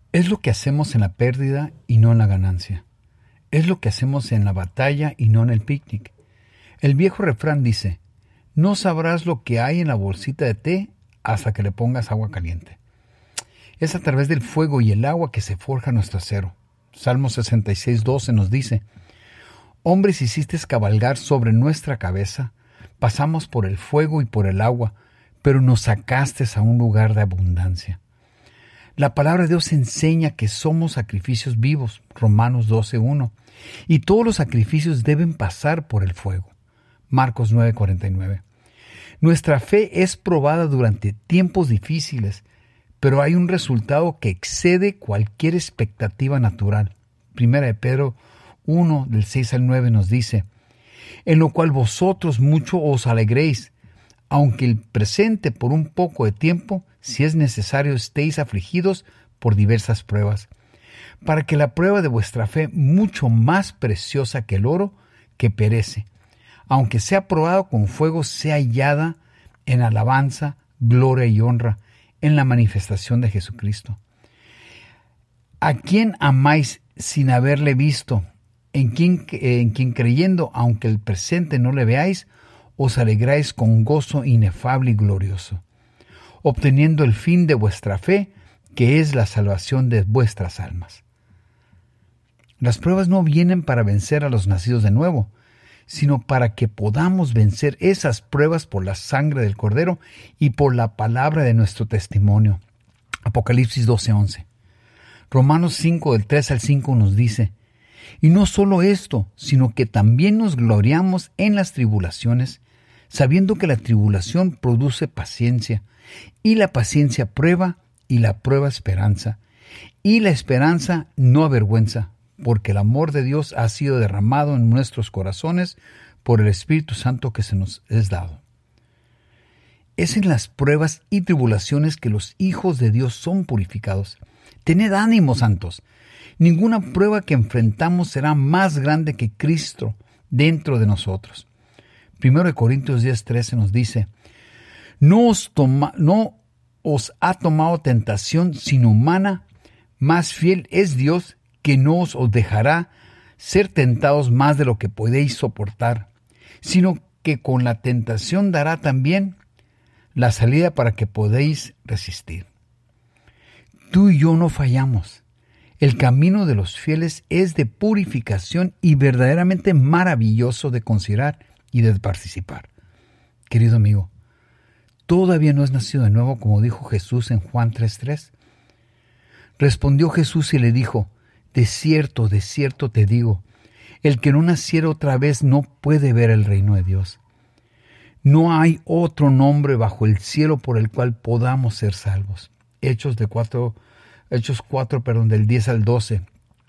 Es lo que hacemos en la pérdida y no en la ganancia. Es lo que hacemos en la batalla y no en el picnic. El viejo refrán dice, no sabrás lo que hay en la bolsita de té hasta que le pongas agua caliente. Es a través del fuego y el agua que se forja nuestro acero. Salmo 66:12 nos dice, hombres hiciste cabalgar sobre nuestra cabeza, pasamos por el fuego y por el agua, pero nos sacaste a un lugar de abundancia. La palabra de Dios enseña que somos sacrificios vivos, Romanos 12:1, y todos los sacrificios deben pasar por el fuego, Marcos 9:49. Nuestra fe es probada durante tiempos difíciles, pero hay un resultado que excede cualquier expectativa natural. Primera de Pedro 1, del 6 al 9 nos dice, en lo cual vosotros mucho os alegréis, aunque el presente por un poco de tiempo, si es necesario, estéis afligidos por diversas pruebas, para que la prueba de vuestra fe, mucho más preciosa que el oro, que perece, aunque sea probado con fuego, sea hallada en alabanza, gloria y honra, en la manifestación de Jesucristo. ¿A quién amáis sin haberle visto? En quien creyendo, aunque el presente no le veáis, os alegráis con gozo inefable y glorioso, obteniendo el fin de vuestra fe, que es la salvación de vuestras almas. Las pruebas no vienen para vencer a los nacidos de nuevo, sino para que podamos vencer esas pruebas por la sangre del Cordero y por la palabra de nuestro testimonio. Apocalipsis 12:11. Romanos 5, del 3 al 5 nos dice, y no solo esto, sino que también nos gloriamos en las tribulaciones, sabiendo que la tribulación produce paciencia, y la paciencia prueba, y la prueba esperanza, y la esperanza no avergüenza, porque el amor de Dios ha sido derramado en nuestros corazones por el Espíritu Santo que se nos es dado. Es en las pruebas y tribulaciones que los hijos de Dios son purificados. Tened ánimo, santos. Ninguna prueba que enfrentamos será más grande que Cristo dentro de nosotros. 1 Corintios 10:13 nos dice, no os ha tomado tentación sino humana, más fiel es Dios, que no os dejará ser tentados más de lo que podéis soportar, sino que con la tentación dará también la salida para que podáis resistir. Tú y yo no fallamos. El camino de los fieles es de purificación y verdaderamente maravilloso de considerar y de participar. Querido amigo, ¿todavía no has nacido de nuevo, como dijo Jesús en Juan 3:3? Respondió Jesús y le dijo, de cierto te digo, el que no naciera otra vez no puede ver el reino de Dios. No hay otro nombre bajo el cielo por el cual podamos ser salvos. Hechos 4, del 10 al 12.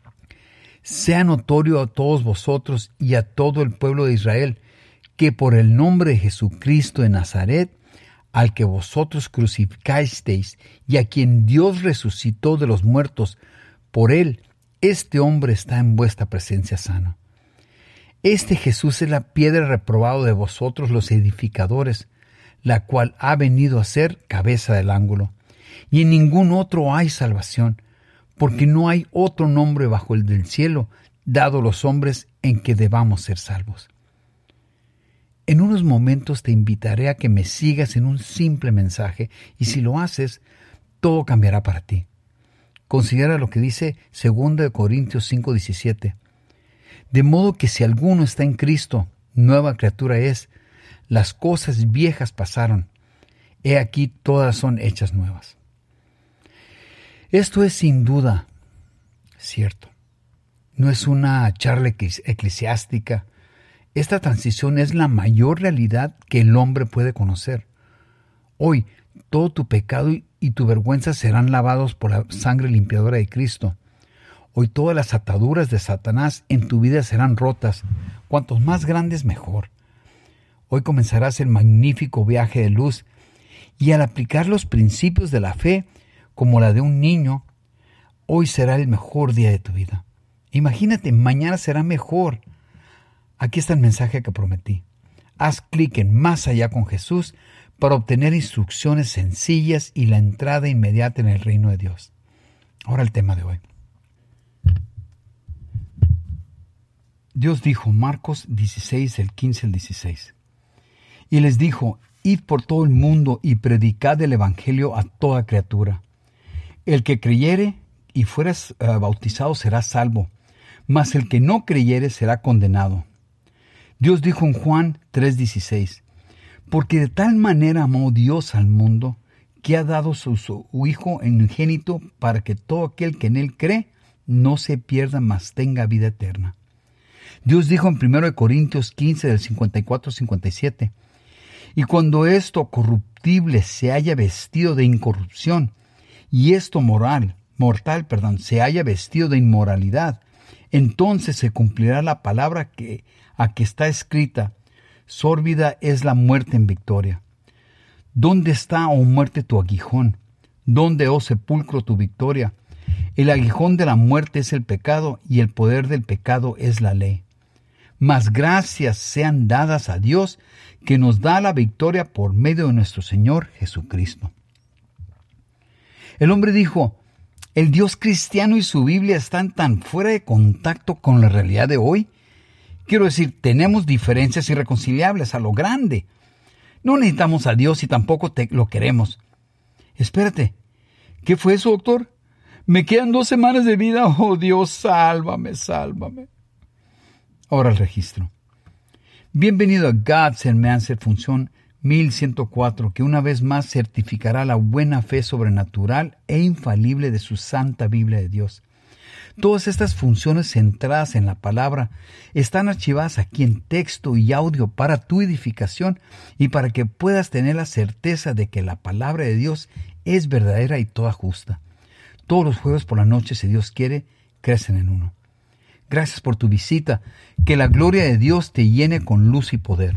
Sea notorio a todos vosotros y a todo el pueblo de Israel, que por el nombre de Jesucristo de Nazaret, al que vosotros crucificasteis y a quien Dios resucitó de los muertos, por él, este hombre está en vuestra presencia sano. Este Jesús es la piedra reprobada de vosotros los edificadores, la cual ha venido a ser cabeza del ángulo. Y en ningún otro hay salvación, porque no hay otro nombre bajo el del cielo dado a los hombres en que debamos ser salvos. En unos momentos te invitaré a que me sigas en un simple mensaje, y si lo haces, todo cambiará para ti. Considera lo que dice 2 Corintios 5:17. De modo que si alguno está en Cristo, nueva criatura es. Las cosas viejas pasaron. He aquí todas son hechas nuevas. Esto es sin duda cierto. No es una charla eclesiástica. Esta transición es la mayor realidad que el hombre puede conocer. Hoy, todo tu pecado y tu vergüenza serán lavados por la sangre limpiadora de Cristo. Hoy todas las ataduras de Satanás en tu vida serán rotas. Cuantos más grandes, mejor. Hoy comenzarás el magnífico viaje de luz, y al aplicar los principios de la fe, como la de un niño, hoy será el mejor día de tu vida. Imagínate, mañana será mejor. Aquí está el mensaje que prometí. Haz clic en Más Allá con Jesús para obtener instrucciones sencillas y la entrada inmediata en el reino de Dios. Ahora el tema de hoy. Dios dijo, Marcos 16, el 15 al 16. Y les dijo, id por todo el mundo y predicad el evangelio a toda criatura. El que creyere y fuere bautizado será salvo, mas el que no creyere será condenado. Dios dijo en Juan 3:16, porque de tal manera amó Dios al mundo, que ha dado su Hijo unigénito para que todo aquel que en él cree no se pierda, mas tenga vida eterna. Dios dijo en 1 Corintios 15, del 54-57, y cuando esto corruptible se haya vestido de incorrupción, y esto mortal, se haya vestido de inmoralidad, entonces se cumplirá la palabra que está escrita, sórbida es la muerte en victoria. ¿Dónde está, oh muerte, tu aguijón? ¿Dónde, oh sepulcro, tu victoria? El aguijón de la muerte es el pecado, y el poder del pecado es la ley. Mas gracias sean dadas a Dios, que nos da la victoria por medio de nuestro Señor Jesucristo. El hombre dijo, ¿el Dios cristiano y su Biblia están tan fuera de contacto con la realidad de hoy? Quiero decir, tenemos diferencias irreconciliables a lo grande. No necesitamos a Dios y tampoco lo queremos. Espérate, ¿qué fue eso, doctor? Me quedan 2 semanas de vida. Oh Dios, sálvame, sálvame. Ahora el registro. Bienvenido a God's Answer, función 1104, que una vez más certificará la buena fe sobrenatural e infalible de su Santa Biblia de Dios. Todas estas funciones centradas en la palabra están archivadas aquí en texto y audio para tu edificación y para que puedas tener la certeza de que la palabra de Dios es verdadera y toda justa. Todos los jueves por la noche, si Dios quiere, crecen en uno. Gracias por tu visita. Que la gloria de Dios te llene con luz y poder.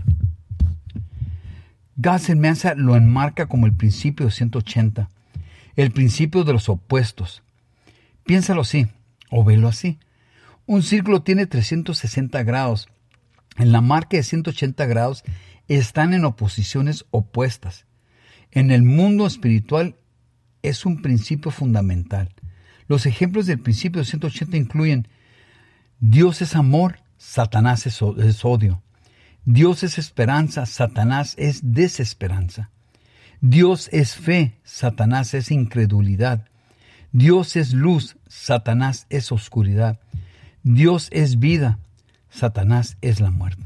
God's Answer lo enmarca como el principio de 180, el principio de los opuestos. Piénsalo así, o velo así. Un círculo tiene 360 grados. En la marca de 180 grados están en oposiciones opuestas. En el mundo espiritual es un principio fundamental. Los ejemplos del principio de 180 incluyen: Dios es amor, Satanás es odio. Dios es esperanza, Satanás es desesperanza. Dios es fe, Satanás es incredulidad. Dios es luz, Satanás es oscuridad. Dios es vida, Satanás es la muerte.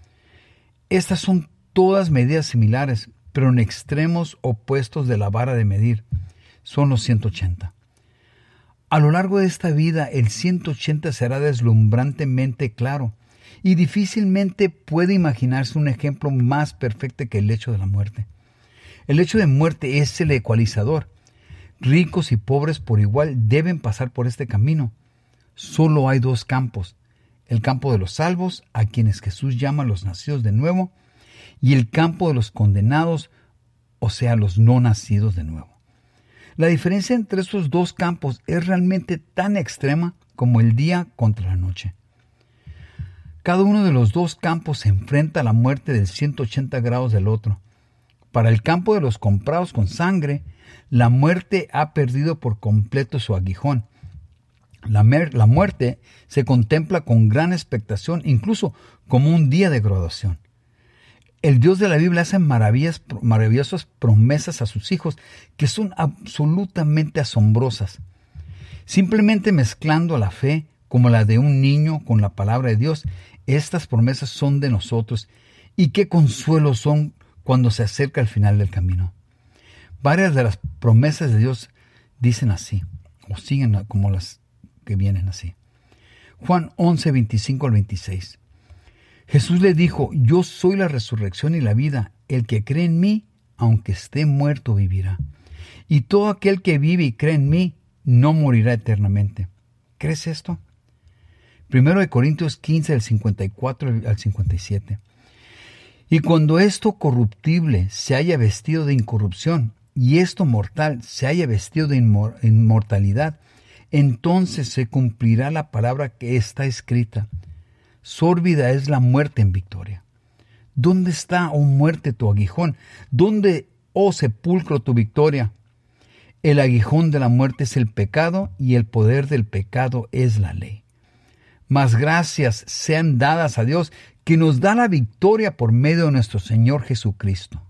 Estas son todas medidas similares, pero en extremos opuestos de la vara de medir. Son los 180. A lo largo de esta vida, el 180 será deslumbrantemente claro y difícilmente puede imaginarse un ejemplo más perfecto que el hecho de la muerte. El hecho de muerte es el ecualizador. Ricos y pobres por igual deben pasar por este camino. Solo hay 2 campos: el campo de los salvos, a quienes Jesús llama los nacidos de nuevo, y el campo de los condenados, o sea, los no nacidos de nuevo. La diferencia entre estos 2 campos es realmente tan extrema como el día contra la noche. Cada uno de los 2 campos se enfrenta a la muerte del 180 grados del otro. Para el campo de los comprados con sangre, la muerte ha perdido por completo su aguijón. La muerte se contempla con gran expectación, incluso como un día de graduación. El Dios de la Biblia hace maravillosas promesas a sus hijos que son absolutamente asombrosas. Simplemente mezclando la fe como la de un niño con la palabra de Dios, estas promesas son de nosotros. Y qué consuelo son cuando se acerca el final del camino. Varias de las promesas de Dios dicen así, o siguen como las que vienen así. Juan 11, 25 al 26. Jesús le dijo: yo soy la resurrección y la vida. El que cree en mí, aunque esté muerto, vivirá. Y todo aquel que vive y cree en mí, no morirá eternamente. ¿Crees esto? 1 Corintios 15, del 54 al 57. Y cuando esto corruptible se haya vestido de incorrupción, y esto mortal se haya vestido de inmortalidad, entonces se cumplirá la palabra que está escrita: sórbida es la muerte en victoria. ¿Dónde está, oh muerte, tu aguijón? ¿Dónde, oh sepulcro, tu victoria? El aguijón de la muerte es el pecado, y el poder del pecado es la ley. Mas gracias sean dadas a Dios, que nos da la victoria por medio de nuestro Señor Jesucristo.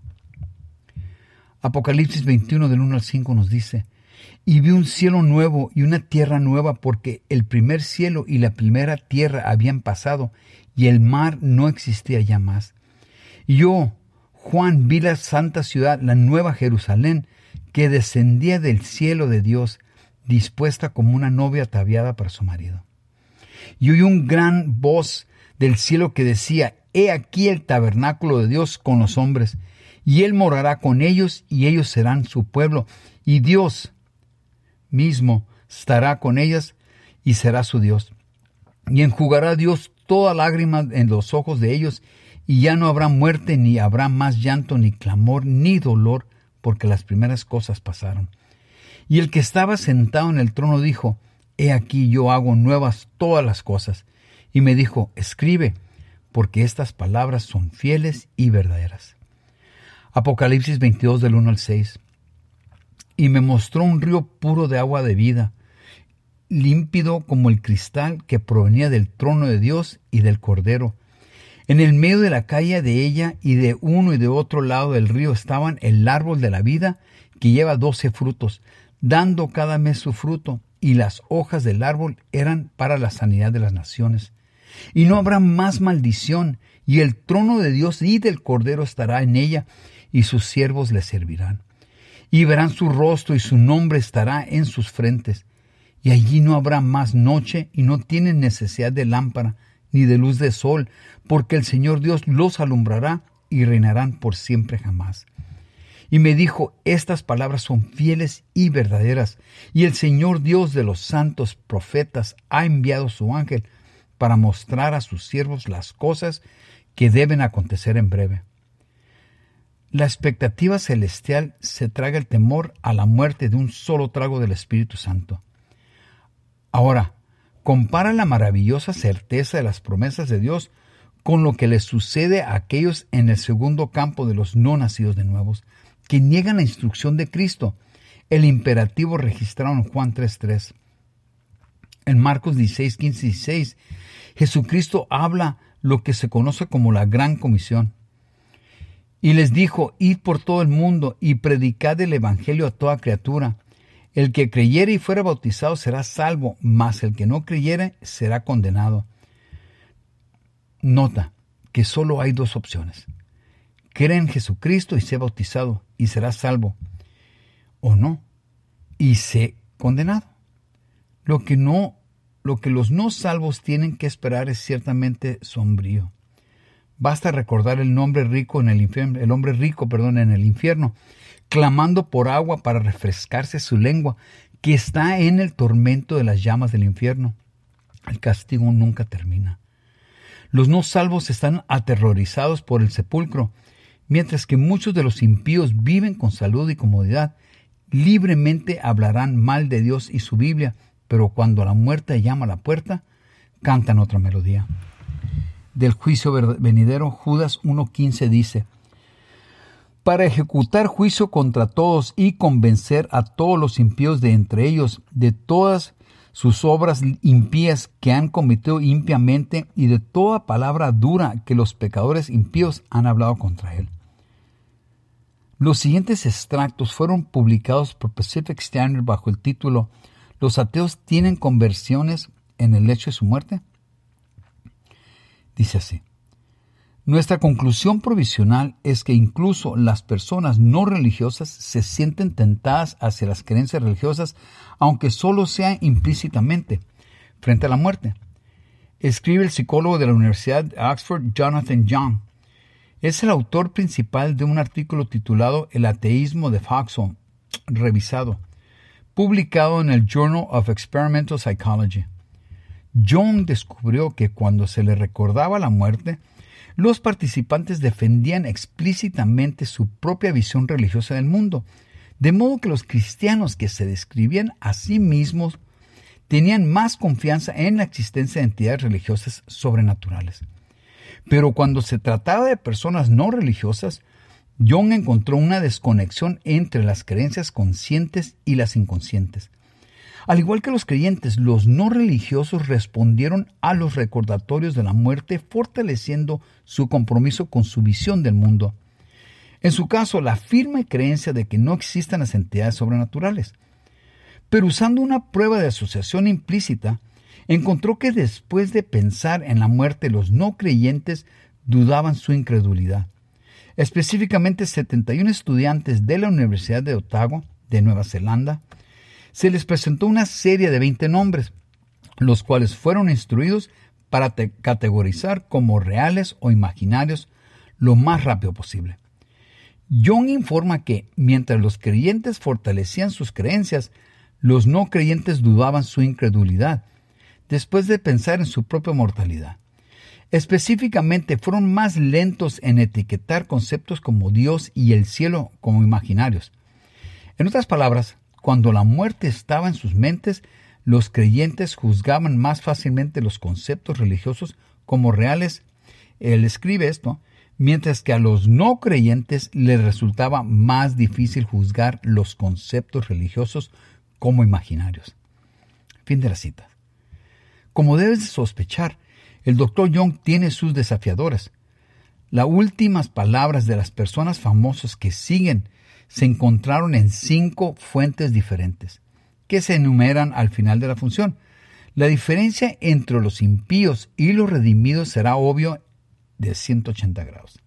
Apocalipsis 21 del 1 al 5 nos dice: y vi un cielo nuevo y una tierra nueva, porque el primer cielo y la primera tierra habían pasado, y el mar no existía ya más. Y yo, Juan, vi la santa ciudad, la nueva Jerusalén, que descendía del cielo de Dios, dispuesta como una novia ataviada para su marido. Y oí un gran voz del cielo que decía: He aquí el tabernáculo de Dios con los hombres, y Él morará con ellos, y ellos serán su pueblo, y Dios mismo estará con ellas, y será su Dios. Y enjugará Dios toda lágrima en los ojos de ellos, y ya no habrá muerte, ni habrá más llanto, ni clamor, ni dolor, porque las primeras cosas pasaron. Y el que estaba sentado en el trono dijo: He aquí yo hago nuevas todas las cosas. Y me dijo: Escribe, porque estas palabras son fieles y verdaderas. Apocalipsis 22 del 1 al 6. Y me mostró un río puro de agua de vida, límpido como el cristal, que provenía del trono de Dios y del Cordero. En el medio de la calle de ella, y de uno y de otro lado del río, estaban el árbol de la vida, que lleva 12 frutos, dando cada mes su fruto, y las hojas del árbol eran para la sanidad de las naciones. Y no habrá más maldición, y el trono de Dios y del Cordero estará en ella, y sus siervos le servirán. Y verán su rostro, y su nombre estará en sus frentes. Y allí no habrá más noche, y no tienen necesidad de lámpara, ni de luz de sol, porque el Señor Dios los alumbrará, y reinarán por siempre jamás. Y me dijo: Estas palabras son fieles y verdaderas, y el Señor Dios de los santos profetas ha enviado su ángel para mostrar a sus siervos las cosas que deben acontecer en breve. La expectativa celestial se traga el temor a la muerte de un solo trago del Espíritu Santo. Ahora, compara la maravillosa certeza de las promesas de Dios con lo que les sucede a aquellos en el segundo campo de los no nacidos de nuevos, que niegan la instrucción de Cristo, el imperativo registrado en Juan 3:3. En Marcos 16:15 y 16, Jesucristo habla lo que se conoce como la Gran Comisión. Y les dijo: Id por todo el mundo y predicad el evangelio a toda criatura. El que creyere y fuere bautizado será salvo, mas el que no creyere será condenado. Nota que solo hay dos opciones: cree en Jesucristo y sé bautizado y será salvo, o no, y sé condenado. Lo que los no salvos tienen que esperar es ciertamente sombrío. Basta recordar el hombre rico en el infierno, clamando por agua para refrescarse su lengua, que está en el tormento de las llamas del infierno. El castigo nunca termina. Los no salvos están aterrorizados por el sepulcro, mientras que muchos de los impíos viven con salud y comodidad. Libremente hablarán mal de Dios y su Biblia, pero cuando la muerte llama a la puerta, cantan otra melodía. Del juicio venidero, Judas 1:15 dice: para ejecutar juicio contra todos y convencer a todos los impíos de entre ellos de todas sus obras impías que han cometido impiamente, y de toda palabra dura que los pecadores impíos han hablado contra él. Los siguientes extractos fueron publicados por Pacific Standard bajo el título: ¿Los ateos tienen conversiones en el hecho de su muerte? Dice así: nuestra conclusión provisional es que incluso las personas no religiosas se sienten tentadas hacia las creencias religiosas, aunque solo sea implícitamente, frente a la muerte. Escribe el psicólogo de la Universidad de Oxford, Jonathan Young. Es el autor principal de un artículo titulado El ateísmo de Foxhole, revisado, publicado en el Journal of Experimental Psychology. Young descubrió que cuando se le recordaba la muerte, los participantes defendían explícitamente su propia visión religiosa del mundo, de modo que los cristianos que se describían a sí mismos tenían más confianza en la existencia de entidades religiosas sobrenaturales. Pero cuando se trataba de personas no religiosas, Jung encontró una desconexión entre las creencias conscientes y las inconscientes. Al igual que los creyentes, los no religiosos respondieron a los recordatorios de la muerte, fortaleciendo su compromiso con su visión del mundo. En su caso, la firme creencia de que no existen las entidades sobrenaturales. Pero usando una prueba de asociación implícita, encontró que después de pensar en la muerte, los no creyentes dudaban su incredulidad. Específicamente, 71 estudiantes de la Universidad de Otago, de Nueva Zelanda, se les presentó una serie de 20 nombres, los cuales fueron instruidos para categorizar como reales o imaginarios lo más rápido posible. Jung informa que, mientras los creyentes fortalecían sus creencias, los no creyentes dudaban su incredulidad, después de pensar en su propia mortalidad. Específicamente, fueron más lentos en etiquetar conceptos como Dios y el cielo como imaginarios. En otras palabras, cuando la muerte estaba en sus mentes, los creyentes juzgaban más fácilmente los conceptos religiosos como reales. Él escribe esto, mientras que a los no creyentes les resultaba más difícil juzgar los conceptos religiosos como imaginarios. Fin de la cita. Como debes sospechar, el Dr. Jung tiene sus desafiadores. Las últimas palabras de las personas famosas que siguen se encontraron en 5 fuentes diferentes, que se enumeran al final de la función. La diferencia entre los impíos y los redimidos será obvio de 180 grados.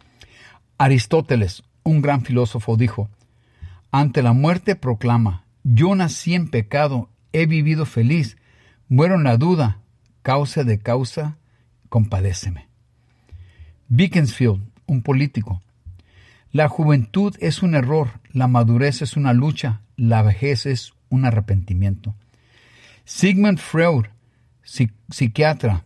Aristóteles, un gran filósofo, dijo: ante la muerte proclama, yo nací en pecado, he vivido feliz, muero en la duda, causa de causa, compadéceme. Beaconsfield, un político: la juventud es un error, la madurez es una lucha, la vejez es un arrepentimiento. Sigmund Freud, psiquiatra: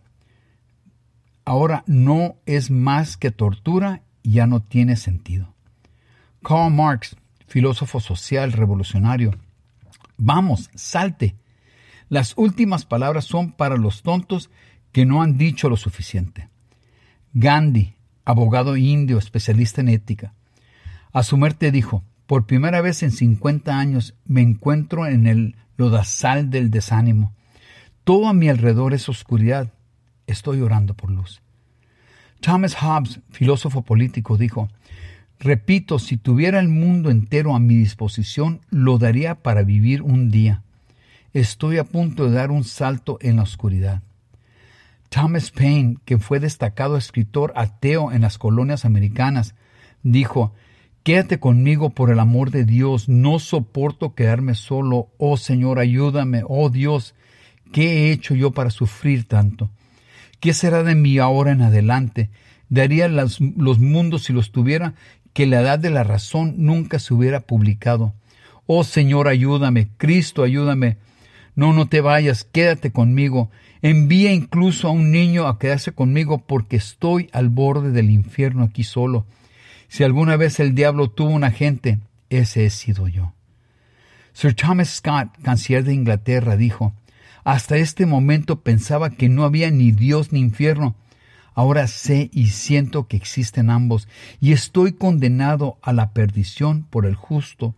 ahora no es más que tortura y ya no tiene sentido. Karl Marx, filósofo social revolucionario: vamos, salte. Las últimas palabras son para los tontos que no han dicho lo suficiente. Gandhi, abogado indio, especialista en ética: a su muerte dijo: por primera vez en 50 años me encuentro en el lodazal del desánimo. Todo a mi alrededor es oscuridad. Estoy orando por luz. Thomas Hobbes, filósofo político, dijo: repito, si tuviera el mundo entero a mi disposición, lo daría para vivir un día. Estoy a punto de dar un salto en la oscuridad. Thomas Paine, que fue destacado escritor ateo en las colonias americanas, dijo: quédate conmigo por el amor de Dios, no soporto quedarme solo. Oh Señor, ayúdame. Oh Dios, ¿qué he hecho yo para sufrir tanto? ¿Qué será de mí ahora en adelante? Daría los mundos si los tuviera, que la edad de la razón nunca se hubiera publicado. Oh Señor, ayúdame. Cristo, ayúdame. No te vayas, quédate conmigo. Envía incluso a un niño a quedarse conmigo porque estoy al borde del infierno aquí solo. Si alguna vez el diablo tuvo un agente, ese he sido yo. Sir Thomas Scott, canciller de Inglaterra, dijo: hasta este momento pensaba que no había ni Dios ni infierno. Ahora sé y siento que existen ambos, y estoy condenado a la perdición por el justo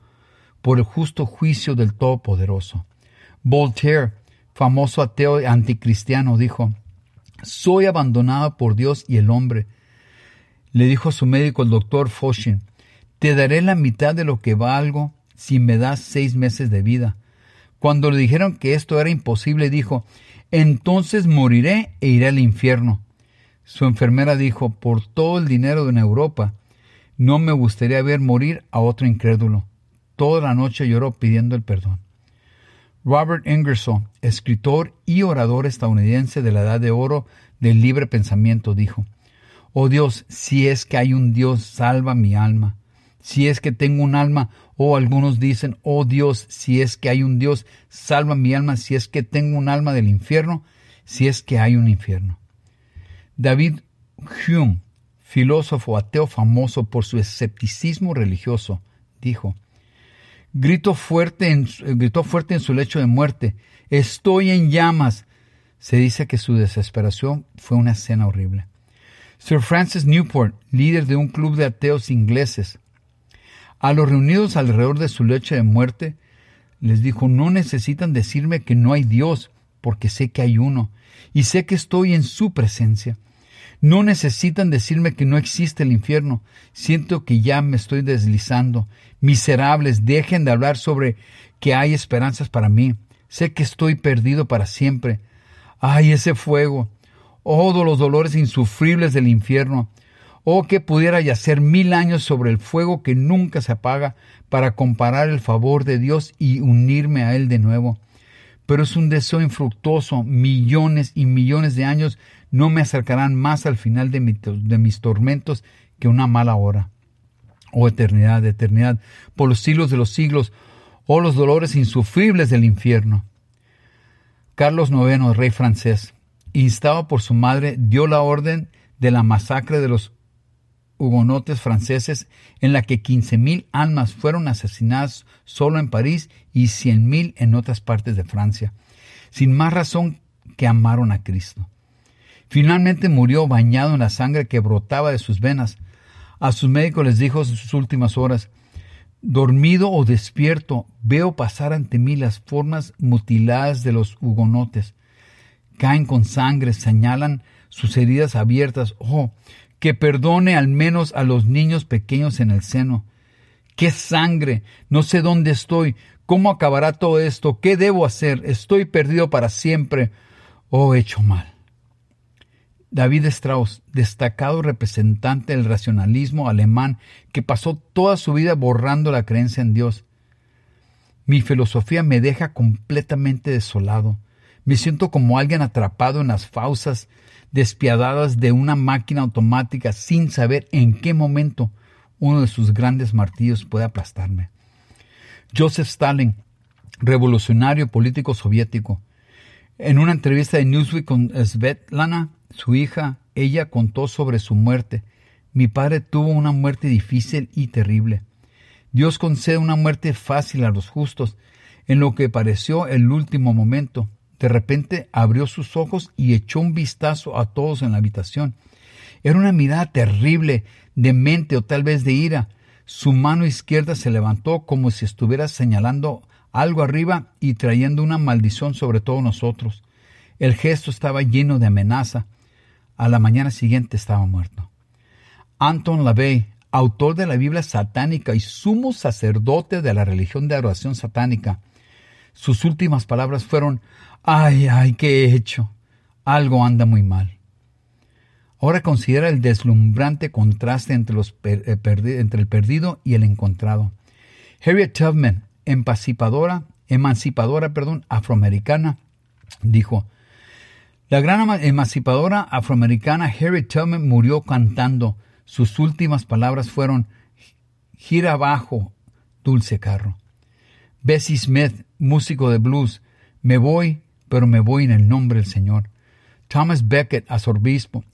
juicio del Todopoderoso. Voltaire, famoso ateo anticristiano, dijo: soy abandonado por Dios y el hombre. Le dijo a su médico, el doctor Foshin: te daré la mitad de lo que valgo si me das 6 meses de vida. Cuando le dijeron que esto era imposible, dijo: entonces moriré e iré al infierno. Su enfermera dijo: por todo el dinero en Europa, no me gustaría ver morir a otro incrédulo. Toda la noche lloró pidiendo el perdón. Robert Ingersoll, escritor y orador estadounidense de la Edad de Oro del libre pensamiento, dijo: oh Dios, si es que hay un Dios, salva mi alma. Si es que tengo un alma, algunos dicen: oh Dios, si es que hay un Dios, salva mi alma. Si es que tengo un alma del infierno, si es que hay un infierno. David Hume, filósofo ateo famoso por su escepticismo religioso, dijo: gritó fuerte en su lecho de muerte: estoy en llamas. Se dice que su desesperación fue una escena horrible. Sir Francis Newport, líder de un club de ateos ingleses, A los reunidos alrededor de su lecho de muerte, les dijo: no necesitan decirme que no hay Dios, porque sé que hay uno, y sé que estoy en su presencia. No necesitan decirme que no existe el infierno. Siento que ya me estoy deslizando. Miserables, dejen de hablar sobre que hay esperanzas para mí. Sé que estoy perdido para siempre. ¡Ay, ese fuego! ¡Oh, los dolores insufribles del infierno! ¡Oh, que pudiera yacer 1000 años sobre el fuego que nunca se apaga para comparar el favor de Dios y unirme a Él de nuevo! Pero es un deseo infructuoso. Millones y millones de años no me acercarán más al final de mis tormentos que una mala hora. Oh eternidad, eternidad, por los siglos de los siglos, oh los dolores insufribles del infierno. Carlos IX, rey francés, instado por su madre, dio la orden de la masacre de los hugonotes franceses, en la que 15,000 almas fueron asesinadas solo en París y 100,000 en otras partes de Francia, sin más razón que amaron a Cristo. Finalmente murió bañado en la sangre que brotaba de sus venas. A sus médicos les dijo en sus últimas horas: dormido o despierto, veo pasar ante mí las formas mutiladas de los hugonotes. Caen con sangre, señalan sus heridas abiertas. ¡Oh, que perdone al menos a los niños pequeños en el seno! ¡Qué sangre! No sé dónde estoy. ¿Cómo acabará todo esto? ¿Qué debo hacer? Estoy perdido para siempre. ¡Oh, he hecho mal! David Strauss, destacado representante del racionalismo alemán que pasó toda su vida borrando la creencia en Dios. Mi filosofía me deja completamente desolado. Me siento como alguien atrapado en las fauces despiadadas de una máquina automática sin saber en qué momento uno de sus grandes martillos puede aplastarme. Joseph Stalin, revolucionario político soviético. En una entrevista de Newsweek con Svetlana, su hija, ella contó sobre su muerte. Mi padre tuvo una muerte difícil y terrible. Dios concede una muerte fácil a los justos, en lo que pareció el último momento. De repente abrió sus ojos y echó un vistazo a todos en la habitación. Era una mirada terrible, demente o tal vez de ira. Su mano izquierda se levantó como si estuviera señalando algo arriba y trayendo una maldición sobre todos nosotros. El gesto estaba lleno de amenaza. A la mañana siguiente estaba muerto. Anton LaVey, autor de la Biblia satánica y sumo sacerdote de la religión de adoración satánica, sus últimas palabras fueron: ¡ay, qué he hecho! Algo anda muy mal. Ahora considera el deslumbrante contraste entre el perdido y el encontrado. Harriet Tubman, emancipadora afroamericana, dijo: la gran emancipadora afroamericana Harriet Tubman murió cantando. Sus últimas palabras fueron: gira abajo, dulce carro. Bessie Smith, músico de blues: me voy, pero me voy en el nombre del Señor. Thomas Becket, arzobispo.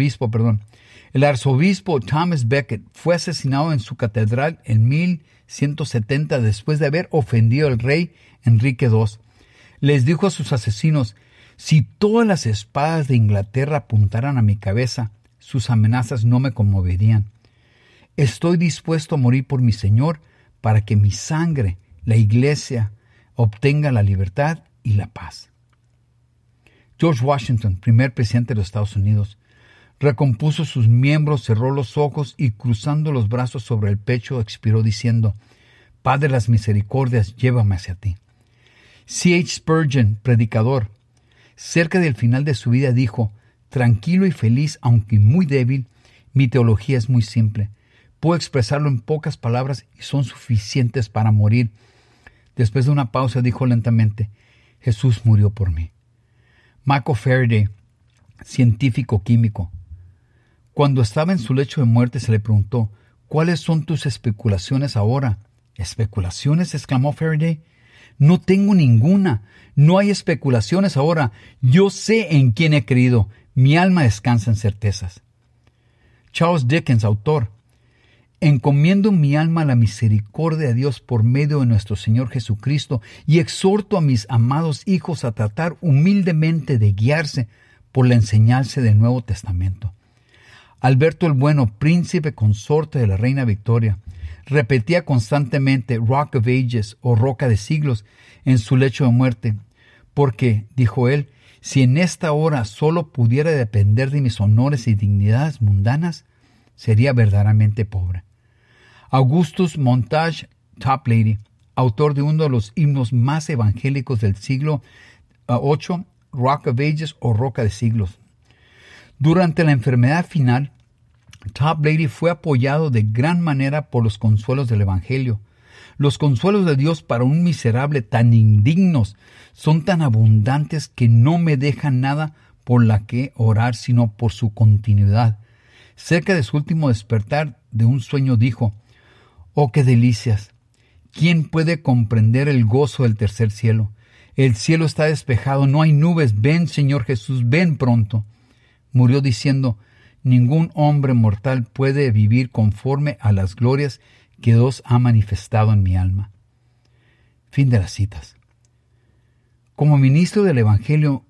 El arzobispo Thomas Becket fue asesinado en su catedral en 1170 después de haber ofendido al rey Enrique II. Les dijo a sus asesinos: si todas las espadas de Inglaterra apuntaran a mi cabeza, sus amenazas no me conmoverían. Estoy dispuesto a morir por mi Señor para que mi sangre, la Iglesia, obtenga la libertad y la paz. George Washington, primer presidente de los Estados Unidos, recompuso sus miembros, cerró los ojos y cruzando los brazos sobre el pecho expiró diciendo: Padre de las misericordias, llévame hacia ti. C.H. Spurgeon, predicador, cerca del final de su vida dijo: tranquilo y feliz, aunque muy débil, mi teología es muy simple. Puedo expresarlo en pocas palabras y son suficientes para morir. Después de una pausa dijo lentamente: Jesús murió por mí. Michael Faraday, científico químico, cuando estaba en su lecho de muerte se le preguntó: ¿cuáles son tus especulaciones ahora? ¿Especulaciones?, exclamó Faraday. No tengo ninguna. No hay especulaciones ahora. Yo sé en quién he creído. Mi alma descansa en certezas. Charles Dickens, autor: encomiendo mi alma a la misericordia de Dios por medio de nuestro Señor Jesucristo y exhorto a mis amados hijos a tratar humildemente de guiarse por la enseñanza del Nuevo Testamento. Alberto el Bueno, príncipe consorte de la reina Victoria, Repetía constantemente Rock of Ages o Roca de Siglos en su lecho de muerte, porque, dijo él, si en esta hora solo pudiera depender de mis honores y dignidades mundanas, sería verdaderamente pobre. Augustus Montage Toplady, autor de uno de los himnos más evangélicos del siglo VIII, Rock of Ages o Roca de Siglos. Durante la enfermedad final, Toplady fue apoyado de gran manera por los consuelos del Evangelio. Los consuelos de Dios para un miserable tan indignos son tan abundantes que no me dejan nada por la que orar, sino por su continuidad. Cerca de su último despertar de un sueño dijo: «Oh, qué delicias! ¿Quién puede comprender el gozo del tercer cielo? El cielo está despejado, no hay nubes. Ven, Señor Jesús, ven pronto». Murió diciendo: «Ningún hombre mortal puede vivir conforme a las glorias que Dios ha manifestado en mi alma». Fin de las citas. Como ministro del Evangelio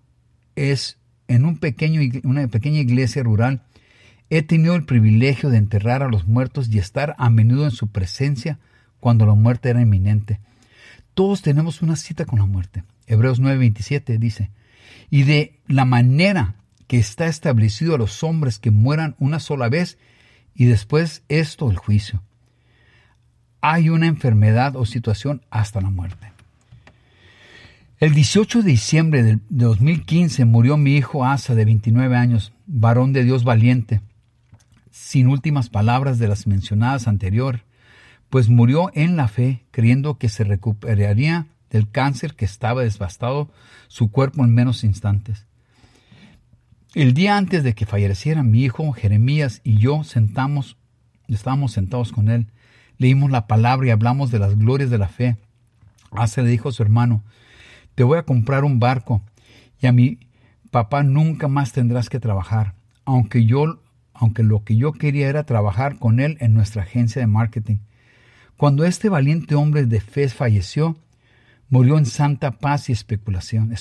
en una pequeña iglesia rural, he tenido el privilegio de enterrar a los muertos y estar a menudo en su presencia cuando la muerte era inminente. Todos tenemos una cita con la muerte. Hebreos 9:27 dice: «Y de la manera que está establecido a los hombres que mueran una sola vez, y después esto el juicio». Hay una enfermedad o situación hasta la muerte. El 18 de diciembre de 2015 murió mi hijo Asa, de 29 años, varón de Dios valiente, sin últimas palabras de las mencionadas anterior, pues murió en la fe, creyendo que se recuperaría del cáncer que estaba devastado su cuerpo en menos instantes. El día antes de que falleciera, mi hijo Jeremías y yo estábamos sentados con él. Leímos la palabra y hablamos de las glorias de la fe. Asa le dijo a su hermano: «Te voy a comprar un barco y a mi papá nunca más tendrás que trabajar», aunque lo que yo quería era trabajar con él en nuestra agencia de marketing. Cuando este valiente hombre de fe falleció, murió en santa paz y expectación.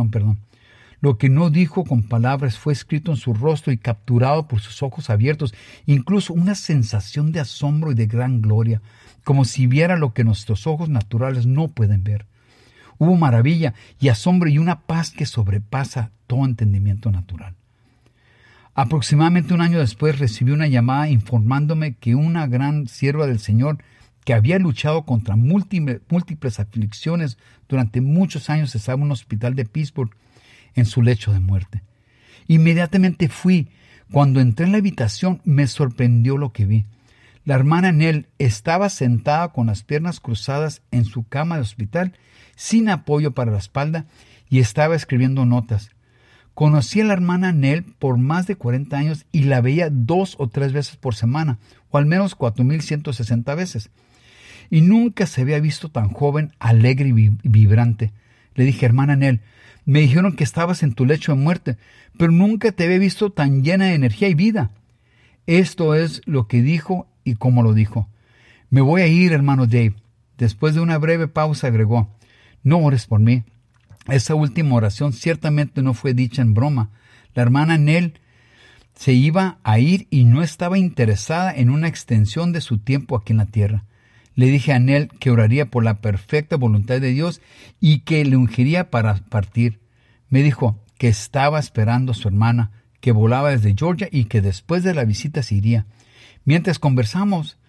Lo que no dijo con palabras fue escrito en su rostro y capturado por sus ojos abiertos, incluso una sensación de asombro y de gran gloria, como si viera lo que nuestros ojos naturales no pueden ver. Hubo maravilla y asombro y una paz que sobrepasa todo entendimiento natural. Aproximadamente un año después recibí una llamada informándome que una gran sierva del Señor, que había luchado contra múltiples aflicciones durante muchos años, estaba en un hospital de Pittsburgh en su lecho de muerte. Inmediatamente fui. Cuando entré en la habitación me sorprendió lo que vi. La hermana Nell estaba sentada con las piernas cruzadas en su cama de hospital, sin apoyo para la espalda, y estaba escribiendo notas. Conocí a la hermana Nell por más de 40 años y la veía 2 o 3 veces por semana, o al menos 4,160 veces. Y nunca se había visto tan joven, alegre y vibrante. Le dije: «Hermana Nell, me dijeron que estabas en tu lecho de muerte, pero nunca te había visto tan llena de energía y vida». Esto es lo que dijo y cómo lo dijo. «Me voy a ir, hermano Dave». Después de una breve pausa agregó: «No ores por mí». Esa última oración ciertamente no fue dicha en broma. La hermana Nell se iba a ir y no estaba interesada en una extensión de su tiempo aquí en la tierra. Le dije a Nell que oraría por la perfecta voluntad de Dios y que le ungiría para partir. Me dijo que estaba esperando a su hermana, que volaba desde Georgia y que después de la visita se iría. Mientras conversábamos,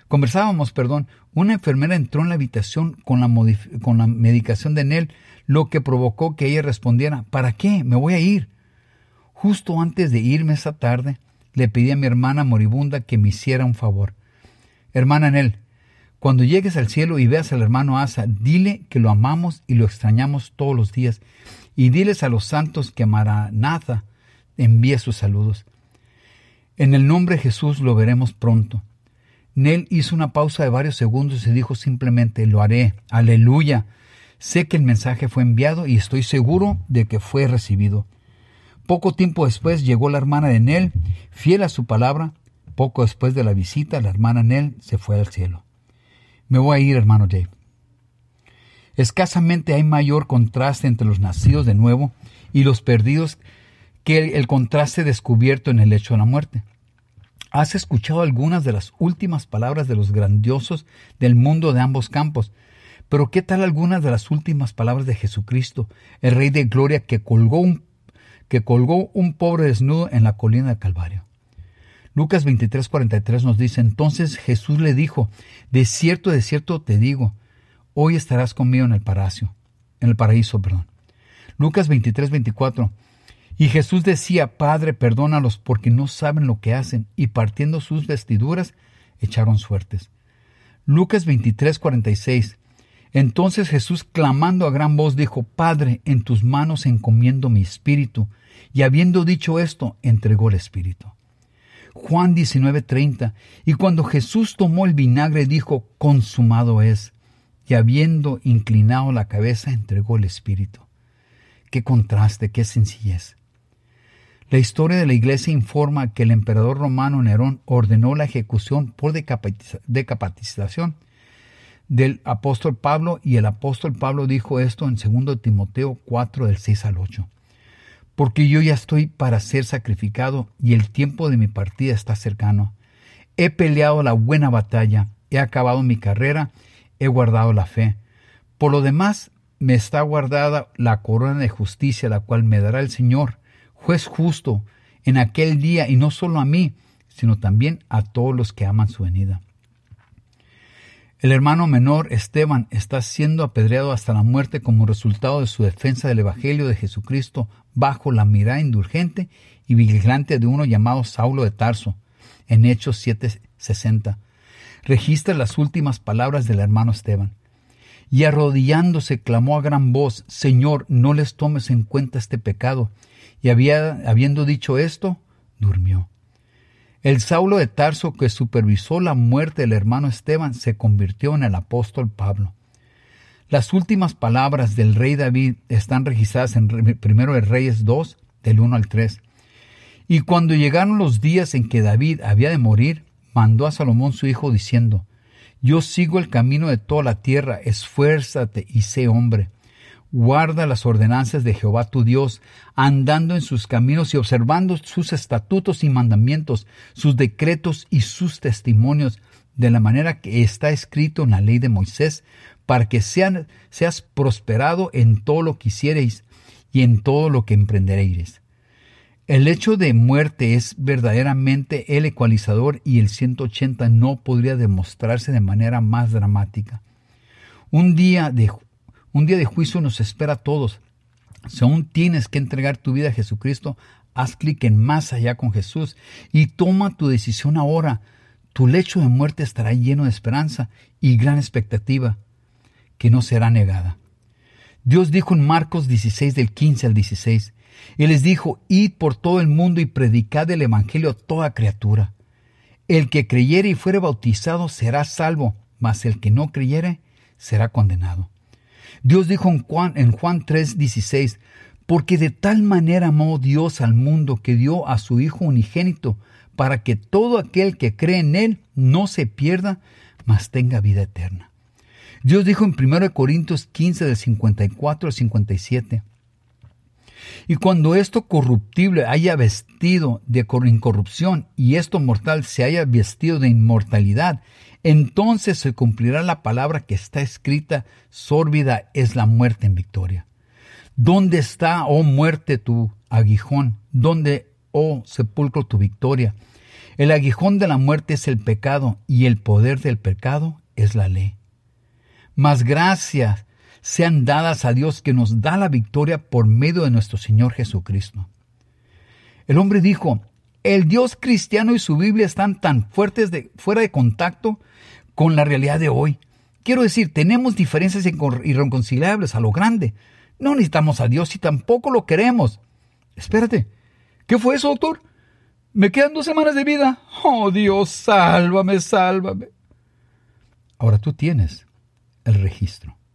una enfermera entró en la habitación con la medicación de Nell, lo que provocó que ella respondiera: «¿Para qué? Me voy a ir». Justo antes de irme esa tarde, le pedí a mi hermana moribunda que me hiciera un favor. «Hermana Nell, cuando llegues al cielo y veas al hermano Asa, dile que lo amamos y lo extrañamos todos los días, y diles a los santos que Maranatha envíe sus saludos. En el nombre de Jesús lo veremos pronto». Nell hizo una pausa de varios segundos y dijo simplemente: «Lo haré. Aleluya. Sé que el mensaje fue enviado y estoy seguro de que fue recibido». Poco tiempo después llegó la hermana de Nell, fiel a su palabra. Poco después de la visita, la hermana Nell se fue al cielo. Me voy a ir, hermano Dave. Escasamente hay mayor contraste entre los nacidos de nuevo y los perdidos que el contraste descubierto en el lecho de la muerte. Has escuchado algunas de las últimas palabras de los grandiosos del mundo de ambos campos, pero ¿qué tal algunas de las últimas palabras de Jesucristo, el Rey de Gloria que colgó un pobre desnudo en la colina del Calvario? Lucas 23:43 nos dice: entonces Jesús le dijo: de cierto te digo, hoy estarás conmigo en el paraíso. Lucas 23:24. Y Jesús decía: Padre, perdónalos, porque no saben lo que hacen. Y partiendo sus vestiduras, echaron suertes. Lucas 23:46. Entonces Jesús, clamando a gran voz, dijo: Padre, en tus manos encomiendo mi espíritu. Y habiendo dicho esto, entregó el espíritu. Juan 19:30. Y cuando Jesús tomó el vinagre, dijo: consumado es. Y habiendo inclinado la cabeza, entregó el espíritu. Qué contraste, qué sencillez. La historia de la iglesia informa que el emperador romano Nerón ordenó la ejecución por decapitación del apóstol Pablo, y el apóstol Pablo dijo esto en 2 Timoteo 4, del 6 al 8. Porque yo ya estoy para ser sacrificado y el tiempo de mi partida está cercano. He peleado la buena batalla, he acabado mi carrera, he guardado la fe. Por lo demás, me está guardada la corona de justicia, la cual me dará el Señor, juez justo, en aquel día, y no solo a mí, sino también a todos los que aman su venida. El hermano menor, Esteban, está siendo apedreado hasta la muerte como resultado de su defensa del Evangelio de Jesucristo bajo la mirada indulgente y vigilante de uno llamado Saulo de Tarso. En Hechos 7:60 registra las últimas palabras del hermano Esteban. Y arrodillándose clamó a gran voz: Señor, no les tomes en cuenta este pecado. Y habiendo dicho esto, durmió. El Saulo de Tarso, que supervisó la muerte del hermano Esteban, se convirtió en el apóstol Pablo. Las últimas palabras del rey David están registradas en 1 de Reyes 2, del 1 al 3. Y cuando llegaron los días en que David había de morir, mandó a Salomón su hijo diciendo: Yo sigo el camino de toda la tierra, esfuérzate y sé hombre. Guarda las ordenanzas de Jehová tu Dios, andando en sus caminos y observando sus estatutos y mandamientos, sus decretos y sus testimonios, de la manera que está escrito en la ley de Moisés, para que seas prosperado en todo lo que hiciereis y en todo lo que emprenderéis. El hecho de muerte es verdaderamente el ecualizador, y el 180 no podría demostrarse de manera más dramática. Un día de juicio nos espera a todos. Si aún tienes que entregar tu vida a Jesucristo, haz clic en Más Allá con Jesús y toma tu decisión ahora. Tu lecho de muerte estará lleno de esperanza y gran expectativa que no será negada. Dios dijo en Marcos 16, del 15 al 16, Él les dijo: Id por todo el mundo y predicad el evangelio a toda criatura. El que creyere y fuere bautizado será salvo, mas el que no creyere será condenado. Dios dijo en Juan 3:16, porque de tal manera amó Dios al mundo que dio a su Hijo unigénito, para que todo aquel que cree en Él no se pierda, mas tenga vida eterna. Dios dijo en 1 Corintios 15, del 54 al 57, y cuando esto corruptible haya vestido de incorrupción y esto mortal se haya vestido de inmortalidad, entonces se cumplirá la palabra que está escrita: sórbida es la muerte en victoria. ¿Dónde está, oh muerte, tu aguijón? ¿Dónde, oh sepulcro, tu victoria? El aguijón de la muerte es el pecado, y el poder del pecado es la ley. Mas gracias sean dadas a Dios, que nos da la victoria por medio de nuestro Señor Jesucristo. El hombre dijo: el Dios cristiano y su Biblia están tan fuera de contacto con la realidad de hoy. Quiero decir, tenemos diferencias irreconciliables a lo grande. No necesitamos a Dios y tampoco lo queremos. Espérate, ¿qué fue eso, doctor? Me quedan 2 semanas de vida. Oh, Dios, sálvame, sálvame. Ahora tú tienes el registro.